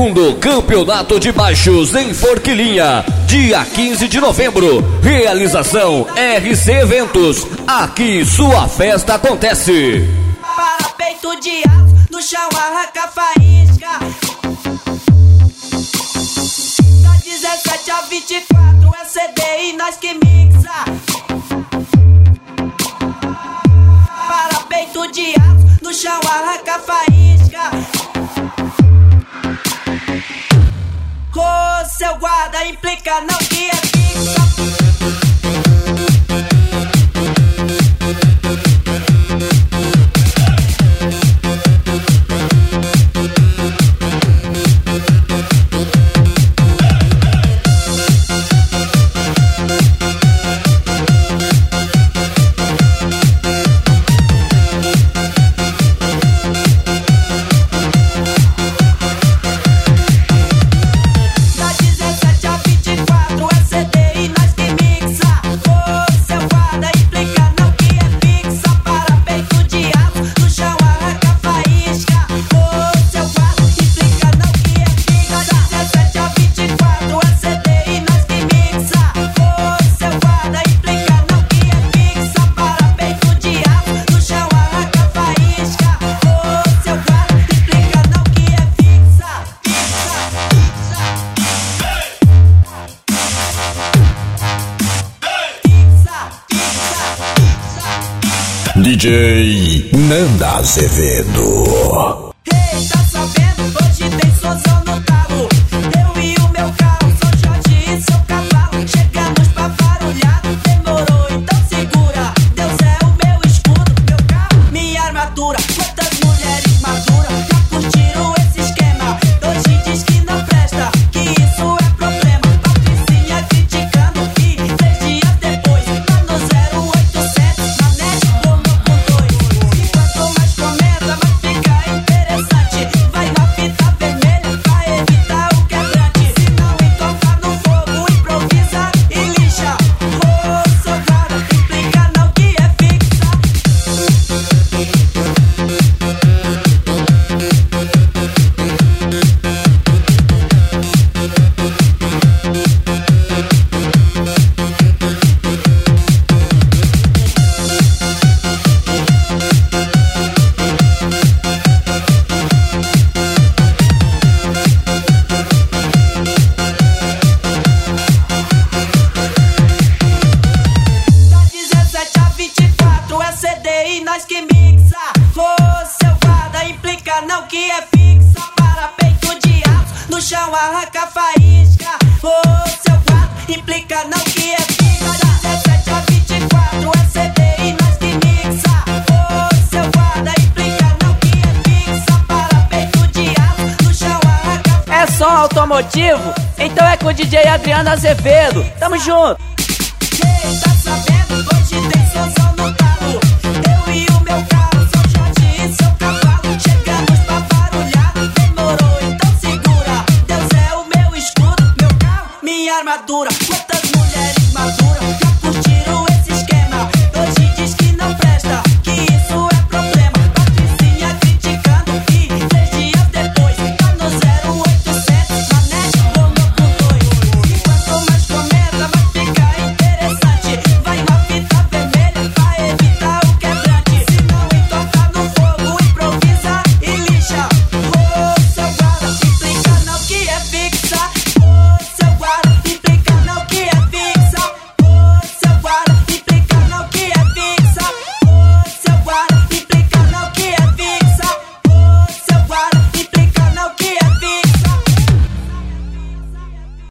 2º Campeonato de Baixos em Forquilinha, dia 15 de novembro. Realização RC Eventos. Aqui sua festa acontece. Para peito de aço, no chão arranca faísca. Da 17 a 24 é CD e nós que mixa. Para peito de aço, no chão arranca faísca. Ô, seu guarda, implica não que é fixa. DJ Nanda Azevedo. Ei, tá sabendo? Hoje tem sozão no talo. Eu e o meu carro, São Jorge e seu cavalo. Chegamos pra barulhar, demorou, então segura. Deus é o meu escudo, meu carro, minha armadura. Quantas mulheres maduras já curtiram esse esquema? Hoje diz que não presta, que isso é problema. Patricinha criticando e 3 dias depois tá no 0800, na net tomou com 2. E quanto mais comenta, mais fica interessante. Vai na fita vermelha pra evitar o quebrante. Se não encontrar no fogo, improvisa e lixa. Ô, seu guarda, implica não que é fixa. Da 17 a 24 é CD e nós que mixa. Ô, seu guarda, implica não que é fixa. Para peito de aço, no chão arranca faísca. Ô, seu guarda, implica não que é fixa. Da 17 a 24 é CD e nós que mixa. Ô, seu guarda, implica não que é fixa. Para peito de aço, no chão arranca faísca. É som automotivo? Então é com o DJ Adriano Azevedo. Tamo junto. Ei, tá